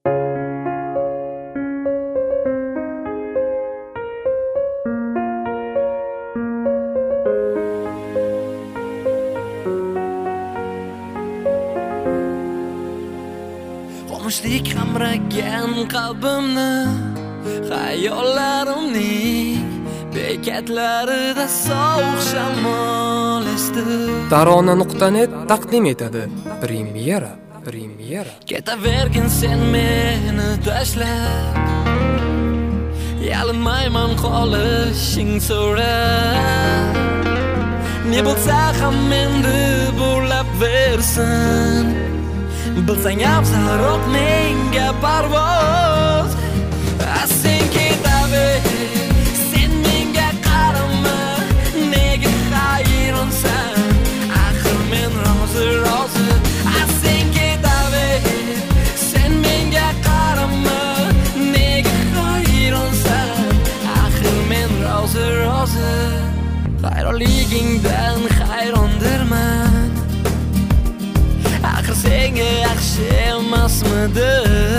Qo'mishlik qamragan qalbimni, xayollarimning bekatlarida sovuq shamol esdi. Tarona.net taqdim etadi. Premyera. Ketavergin sen meni tashlab, yalinmayman qolishing so'rab. Ne bo'lsa ham endi bo'lab versin, bilsang afzalroq menga parvoz. Sen ketaver, sen menga qarama, nega hayronsan? Axir men rozi. Sen ketaver, sen menga qarama, nega hayronsan? Axir men rozi. Hayronligingdan hayrondirman. Axir senga yaxshi emasmidi?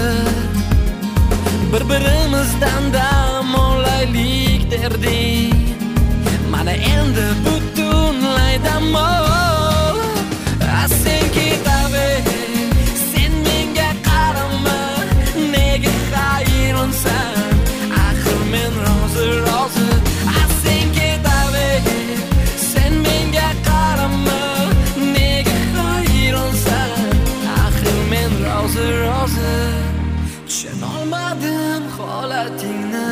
Bir-birimizdan dam olaylik derding. Mana endi butunlay dam ol. Sen ketaver, sen menga qarama, nega hayronsan? Axir men rozi. Sen ketaver, sen menga qarama, nega hayronsan? Axir men rozi. Tushunolmadim holatingni,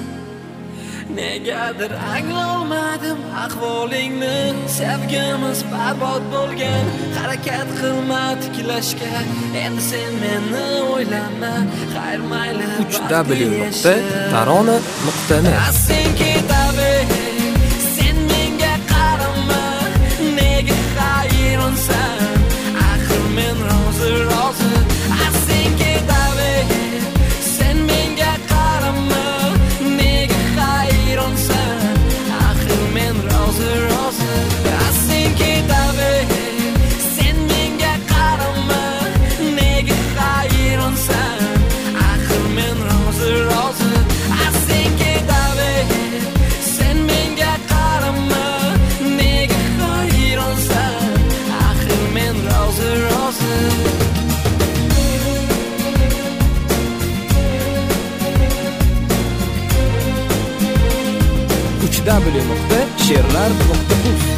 negadir anglolmadim ahvolingni. Sevgimiz barbod bo'lgan, harakat qilma tiklashga. Endi sen meni o'ylama, xayr mayli. www.tarona.net Sen ketaver, sen menga qarama, nega hayronsan? Axir men rozi. Sen ketaver, sen menga qarama, nega hayronsan? Axir men rozi. Sen ketaver, sen menga qarama, nega hayronsan? Axir men rozi. Sen ketaver, sen menga qarama, nega hayronsan? Axir men rozi. www.she'rlar.uz